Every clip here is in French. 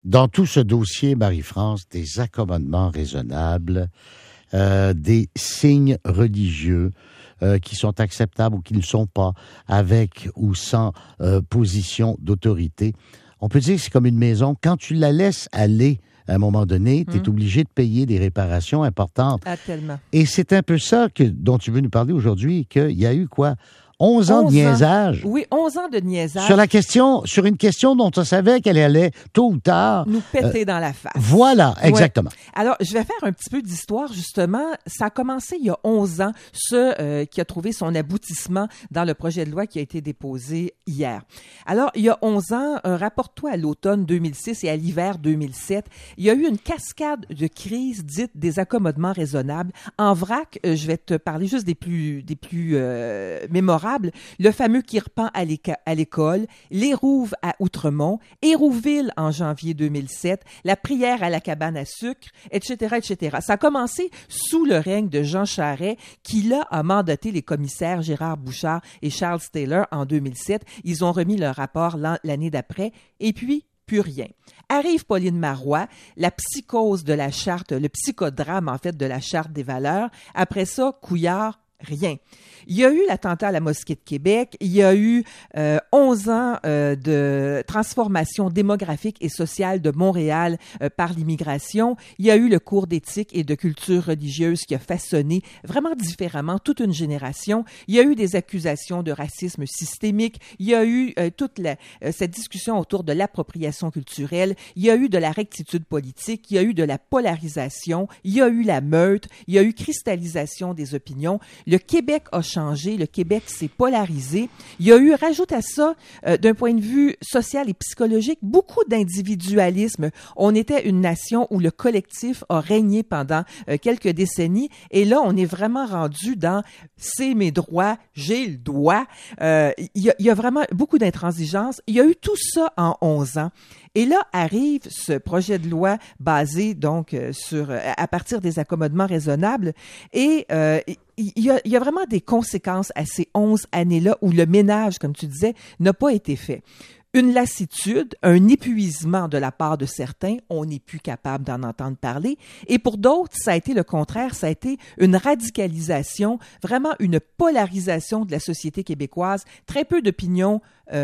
dans tout ce dossier, Marie-France, des accommodements raisonnables, des signes religieux qui sont acceptables ou qui ne sont pas, avec ou sans position d'autorité. On peut dire que c'est comme une maison. Quand tu la laisses aller, à un moment donné, tu es obligé de payer des réparations importantes. Ah, tellement. Et c'est un peu ça dont tu veux nous parler aujourd'hui, qu'il y a eu quoi? 11 ans de niaisage. Oui, 11 ans de niaisage. Sur une question dont on savait qu'elle allait, tôt ou tard... nous péter dans la face. Voilà, exactement. Ouais. Alors, je vais faire un petit peu d'histoire, justement. Ça a commencé il y a 11 ans, qui a trouvé son aboutissement dans le projet de loi qui a été déposé hier. Alors, il y a 11 ans, rapporte-toi à l'automne 2006 et à l'hiver 2007, il y a eu une cascade de crises dites des accommodements raisonnables. En vrac, je vais te parler juste des plus mémorables. Le fameux Kirpan à l'école, l'Hérouve à Outremont, Hérouville en janvier 2007, la prière à la cabane à sucre, etc., etc. Ça a commencé sous le règne de Jean Charest, qui là a mandaté les commissaires Gérard Bouchard et Charles Taylor en 2007. Ils ont remis leur rapport l'année d'après, et puis plus rien. Arrive Pauline Marois, la psychose de la charte, le psychodrame en fait de la charte des valeurs. Après ça, Couillard, rien. Il y a eu l'attentat à la mosquée de Québec, il y a eu 11 ans de transformation démographique et sociale de Montréal par l'immigration, il y a eu le cours d'éthique et de culture religieuse qui a façonné vraiment différemment toute une génération, il y a eu des accusations de racisme systémique, il y a eu toute cette discussion autour de l'appropriation culturelle, il y a eu de la rectitude politique, il y a eu de la polarisation, il y a eu la meute, il y a eu cristallisation des opinions. Le Québec a changé, le Québec s'est polarisé. Il y a eu, rajoute à ça, d'un point de vue social et psychologique, beaucoup d'individualisme. On était une nation où le collectif a régné pendant quelques décennies. Et là, on est vraiment rendu dans « c'est mes droits, j'ai le droit ». Il y a vraiment beaucoup d'intransigeance. Il y a eu tout ça en 11 ans. Et là arrive ce projet de loi basé donc à partir des accommodements raisonnables et il y a vraiment des conséquences à ces 11 années-là où le ménage, comme tu disais, n'a pas été fait. Une lassitude, un épuisement de la part de certains, on n'est plus capable d'en entendre parler. Et pour d'autres, ça a été le contraire, ça a été une radicalisation, vraiment une polarisation de la société québécoise, très peu d'opinions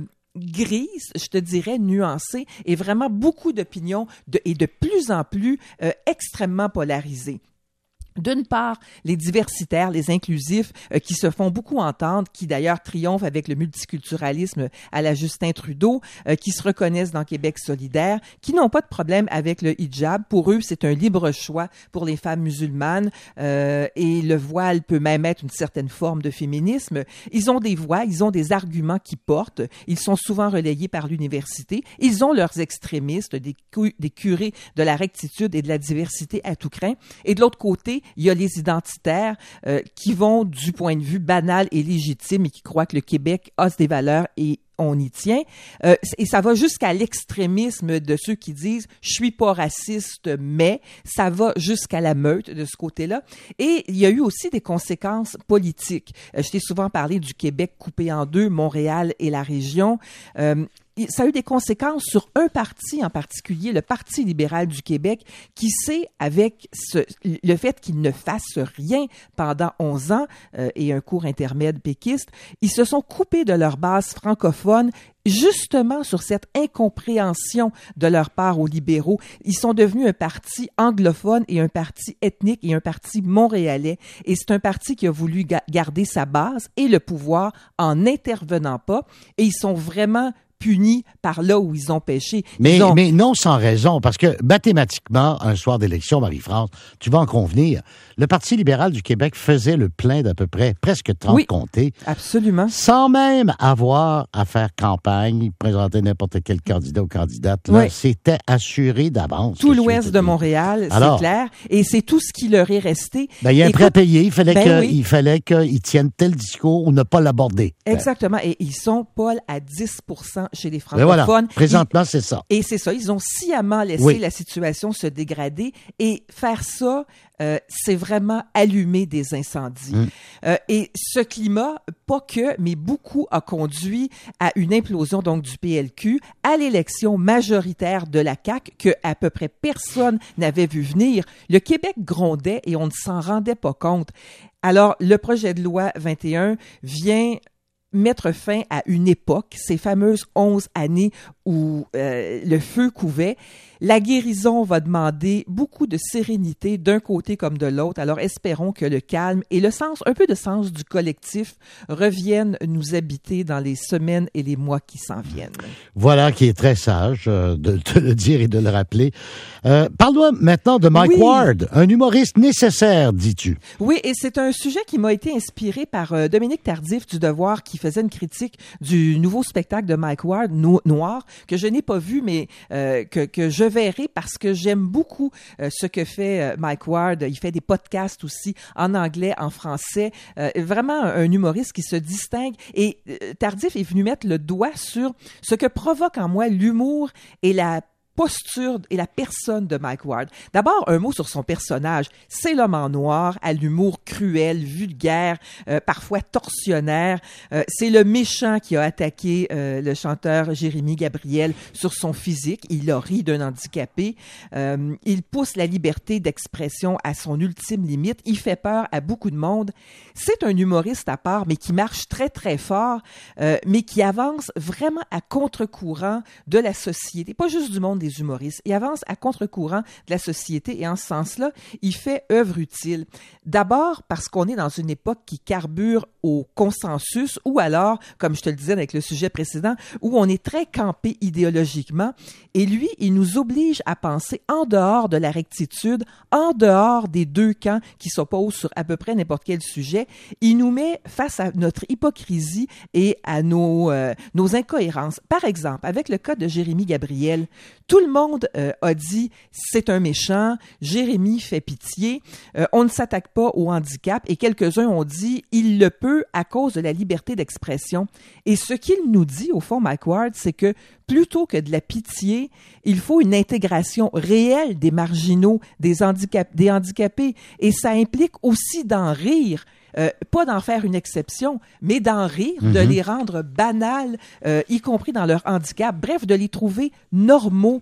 grise, je te dirais, nuancée, et vraiment beaucoup d'opinions et de plus en plus extrêmement polarisées. D'une part, les diversitaires, les inclusifs qui se font beaucoup entendre, qui d'ailleurs triomphent avec le multiculturalisme à la Justin Trudeau, qui se reconnaissent dans Québec solidaire, qui n'ont pas de problème avec le hijab. Pour eux, c'est un libre choix pour les femmes musulmanes et le voile peut même être une certaine forme de féminisme. Ils ont des voix, ils ont des arguments qui portent. Ils sont souvent relayés par l'université. Ils ont leurs extrémistes, des curés de la rectitude et de la diversité à tout crin. Et de l'autre côté, il y a les identitaires qui vont du point de vue banal et légitime et qui croient que le Québec a des valeurs et on y tient. Et ça va jusqu'à l'extrémisme de ceux qui disent « je suis pas raciste, mais » ça va jusqu'à la meute de ce côté-là. Et il y a eu aussi des conséquences politiques. Je t'ai souvent parlé du Québec coupé en deux, Montréal et la région. Ça a eu des conséquences sur un parti en particulier, le Parti libéral du Québec, qui sait, avec le fait qu'il ne fasse rien pendant 11 ans et un cours intermède péquiste, ils se sont coupés de leur base francophone justement sur cette incompréhension de leur part aux libéraux. Ils sont devenus un parti anglophone et un parti ethnique et un parti montréalais. Et c'est un parti qui a voulu garder sa base et le pouvoir en n'intervenant pas. Et ils sont vraiment punis par là où ils ont péché. Mais non sans raison, parce que mathématiquement, un soir d'élection, Marie-France, tu vas en convenir, le Parti libéral du Québec faisait le plein d'à peu près presque 30 comtés. Absolument. Sans même avoir à faire campagne, présenter n'importe quel candidat ou candidate. Là, c'était assuré d'avance. Tout l'ouest de Montréal, c'est clair. Et c'est tout ce qui leur est resté. Ben, il y a un prêt à payer. Il fallait qu'ils tiennent tel discours ou ne pas l'aborder. Exactement. Et ils sont, Paul, à 10% chez les Ben voilà, francophones. présentement, c'est ça. Et c'est ça, ils ont sciemment laissé la situation se dégrader et faire ça, c'est vraiment allumer des incendies. Et ce climat, pas que, mais beaucoup a conduit à une implosion donc du PLQ, à l'élection majoritaire de la CAQ que à peu près personne n'avait vu venir. Le Québec grondait et on ne s'en rendait pas compte. Alors, le projet de loi 21 vient mettre fin à une époque, ces fameuses 11 années où le feu couvait. La guérison va demander beaucoup de sérénité d'un côté comme de l'autre. Alors, espérons que le calme et le sens, un peu de sens du collectif reviennent nous habiter dans les semaines et les mois qui s'en viennent. Voilà qui est très sage de le dire et de le rappeler. Parle-moi maintenant de Mike Ward, un humoriste nécessaire, dis-tu. Oui, et c'est un sujet qui m'a été inspiré par Dominique Tardif du Devoir qui faisait une critique du nouveau spectacle de Mike Ward, Noir, que je n'ai pas vu, mais que je verrai parce que j'aime beaucoup ce que fait Mike Ward. Il fait des podcasts aussi en anglais, en français. Vraiment un humoriste qui se distingue. Et Tardif est venu mettre le doigt sur ce que provoque en moi l'humour et la posture et la personne de Mike Ward. D'abord, un mot sur son personnage. C'est l'homme en noir, à l'humour cruel, vulgaire, parfois torsionnaire. C'est le méchant qui a attaqué le chanteur Jérémy Gabriel sur son physique. Il a ri d'un handicapé. Il pousse la liberté d'expression à son ultime limite. Il fait peur à beaucoup de monde. C'est un humoriste à part, mais qui marche très, très fort, mais qui avance vraiment à contre-courant de la société. Pas juste du monde des humoristes. Il avance à contre-courant de la société et en ce sens-là, il fait œuvre utile. D'abord parce qu'on est dans une époque qui carbure au consensus ou alors, comme je te le disais avec le sujet précédent, où on est très campé idéologiquement et lui, il nous oblige à penser en dehors de la rectitude, en dehors des deux camps qui s'opposent sur à peu près n'importe quel sujet. Il nous met face à notre hypocrisie et à nos incohérences. Par exemple, avec le cas de Jérémy Gabriel, tout le monde a dit « c'est un méchant, Jérémy fait pitié, on ne s'attaque pas au handicap » et quelques-uns ont dit « il le peut à cause de la liberté d'expression ». Et ce qu'il nous dit, au fond, Mike Ward, c'est que plutôt que de la pitié, il faut une intégration réelle des marginaux, des handicapés et ça implique aussi d'en rire. Pas d'en faire une exception, mais d'en rire, de les rendre banals, y compris dans leur handicap. Bref, de les trouver normaux.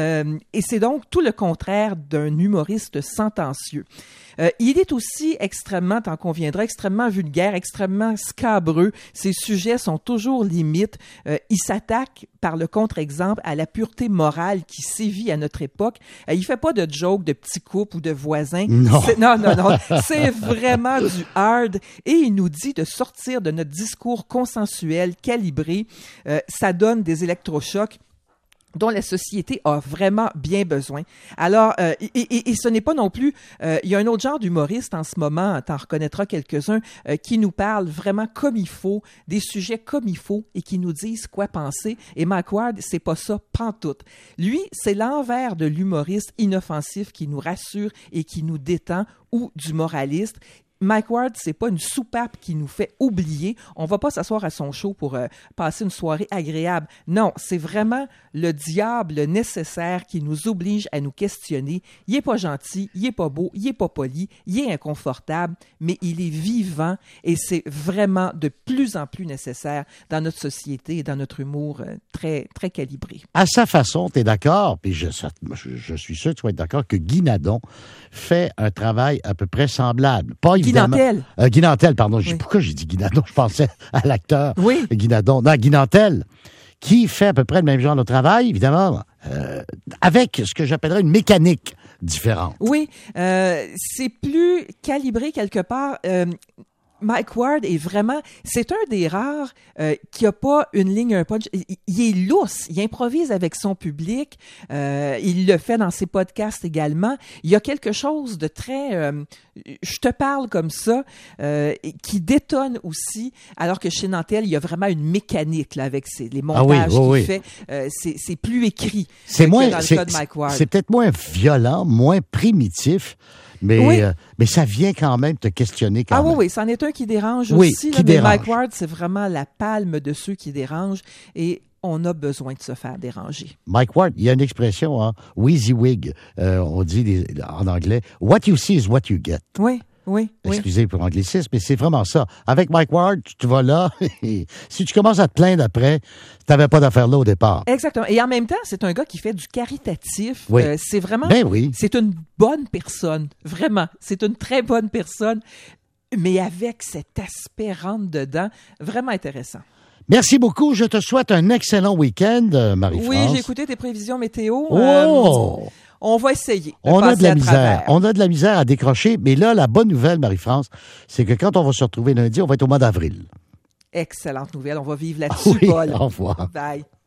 Et c'est donc tout le contraire d'un humoriste sentencieux. Il est aussi extrêmement, t'en conviendras, extrêmement vulgaire, extrêmement scabreux. Ses sujets sont toujours limites. Il s'attaque, par le contre-exemple, à la pureté morale qui sévit à notre époque. Il fait pas de jokes de petits couples ou de voisins. Non. Non. C'est vraiment du hard. Et il nous dit de sortir de notre discours consensuel, calibré. Ça donne des électrochocs dont la société a vraiment bien besoin. Alors, et ce n'est pas non plus... il y a un autre genre d'humoriste en ce moment, t'en reconnaîtras quelques-uns, qui nous parle vraiment comme il faut, des sujets comme il faut, et qui nous disent quoi penser. Et Mike Ward, c'est pas ça, pantoute. Lui, c'est l'envers de l'humoriste inoffensif qui nous rassure et qui nous détend, ou du moraliste. Mike Ward, c'est pas une soupape qui nous fait oublier. On va pas s'asseoir à son show pour passer une soirée agréable. Non, c'est vraiment le diable nécessaire qui nous oblige à nous questionner. Il est pas gentil, il est pas beau, il est pas poli, il est inconfortable, mais il est vivant et c'est vraiment de plus en plus nécessaire dans notre société et dans notre humour très, très calibré. À sa façon, tu es d'accord, puis je suis sûr que tu vas être d'accord que Guy Nadon fait un travail à peu près semblable. Pas Guy Nantel. Guy Nantel, pardon. Oui. Pourquoi j'ai dit Guy Nadon? Je pensais à l'acteur. Oui. Guy Nadon. Non, Guy Nantel, qui fait à peu près le même genre de travail, évidemment, avec ce que j'appellerais une mécanique différente. Oui, c'est plus calibré quelque part. Mike Ward est vraiment, c'est un des rares qui a pas une ligne, un punch. Il est lousse, il improvise avec son public, il le fait dans ses podcasts également. Il y a quelque chose de très, je te parle comme ça, qui détonne aussi, alors que chez Nantel, il y a vraiment une mécanique là avec les montages qu'il fait. C'est plus écrit. C'est moins, dans le cas de Mike Ward. C'est peut-être moins violent, moins primitif. Mais ça vient quand même te questionner quand même. Oui, c'en est un qui dérange aussi. Qui dérange. Mais Mike Ward, c'est vraiment la palme de ceux qui dérangent. Et on a besoin de se faire déranger. Mike Ward, il y a une expression, hein, WYSIWYG, on dit en anglais, what you see is what you get. Oui. Excusez pour l'anglicisme, mais c'est vraiment ça. Avec Mike Ward, tu vas là, et si tu commences à te plaindre après, tu n'avais pas d'affaire là au départ. Exactement. Et en même temps, c'est un gars qui fait du caritatif. Oui. C'est vraiment... Oui. C'est une bonne personne. Vraiment. C'est une très bonne personne, mais avec cet aspect rentre-dedans, vraiment intéressant. Merci beaucoup. Je te souhaite un excellent week-end, Marie-France. Oui, j'ai écouté tes prévisions météo. On va essayer. On a de la misère. On a de la misère à décrocher. Mais là, la bonne nouvelle, Marie-France, c'est que quand on va se retrouver lundi, on va être au mois d'avril. Excellente nouvelle. On va vivre là-dessus, oui, Paul. Au revoir. Bye.